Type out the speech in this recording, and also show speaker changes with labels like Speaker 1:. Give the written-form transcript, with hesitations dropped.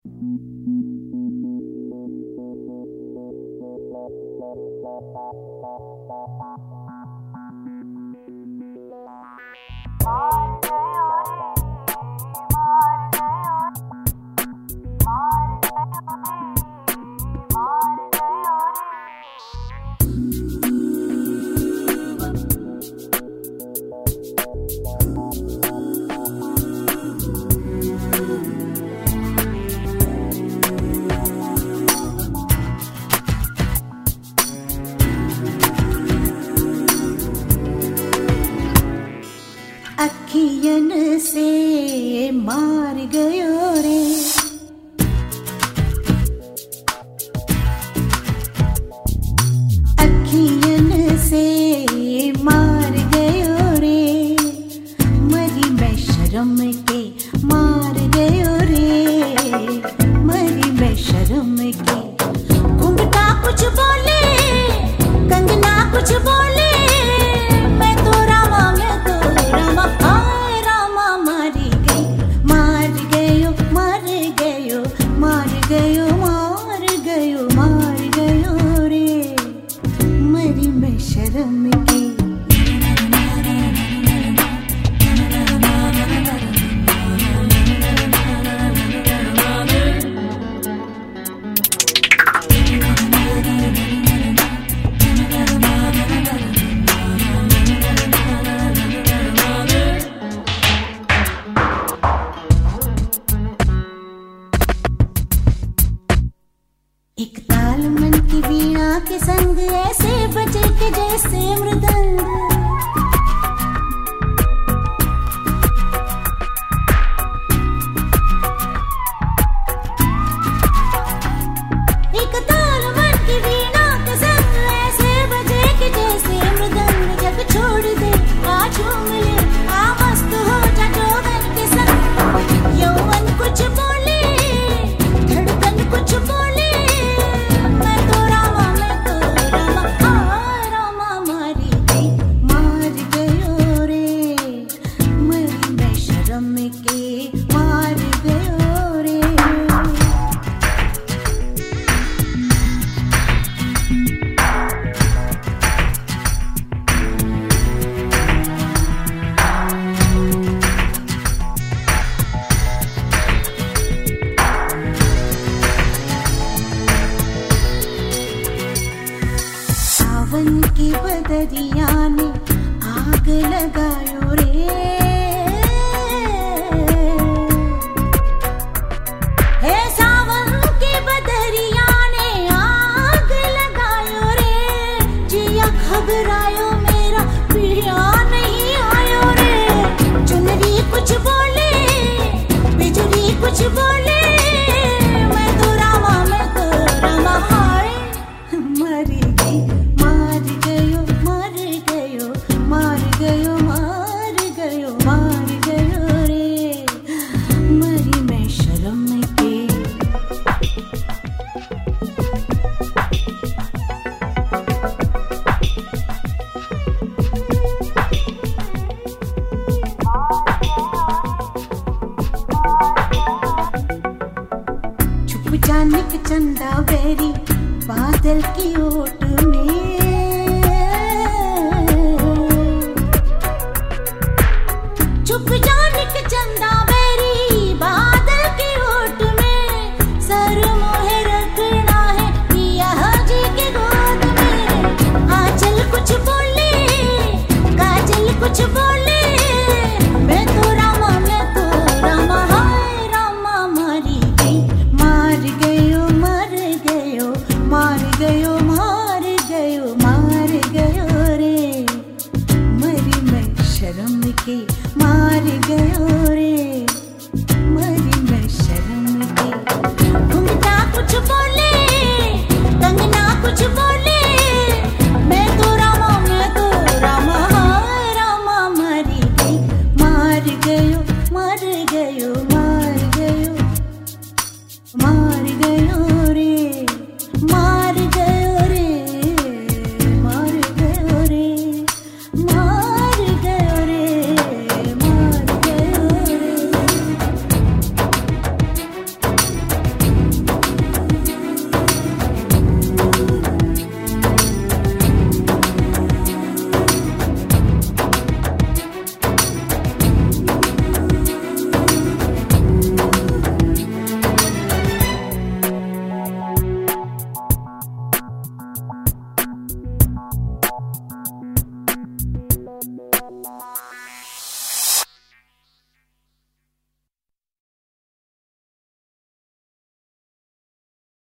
Speaker 1: अखियन से मार गयो रे, अखियन से मार गयो रे, मरी मैं शर्म के मार गयो रे, मरी मैं शर्म के। घुंघटा कुछ बोले, कंगना कुछ बोले, मैं तो रामा हाय रामा मारी गई, मार गयो मार गयो मार गयो मार गयो मार गयो रे, मरी मैं शर्म की। एक ताल मन की वीणा के संग ऐसे बजे के जैसे मृदंग, एक ताल मन की वीणा के संग ऐसे बजे के जैसे मृदंग। जग छोड़ दे आ झूम ले, आ मस्त हो जा जोगन के संग। यौवन कुछ बोले, धड़कन कुछ बोले, सावन की बदरिया ने आग लगायो रे, हे सावन की बदरिया ने आग लगायो रे, जिया घबरायो मेरा पिया नहीं आयो रे। चुनरी कुछ बोले, बिजली कुछ बोले, मैं तो रामा हाय मरी गई, मार गयो मार गयो मार गयो मार गयो मार गयो रे, मरी मैं शर्म के। छुप जाने के चंदा बेरी बादल की ओट में,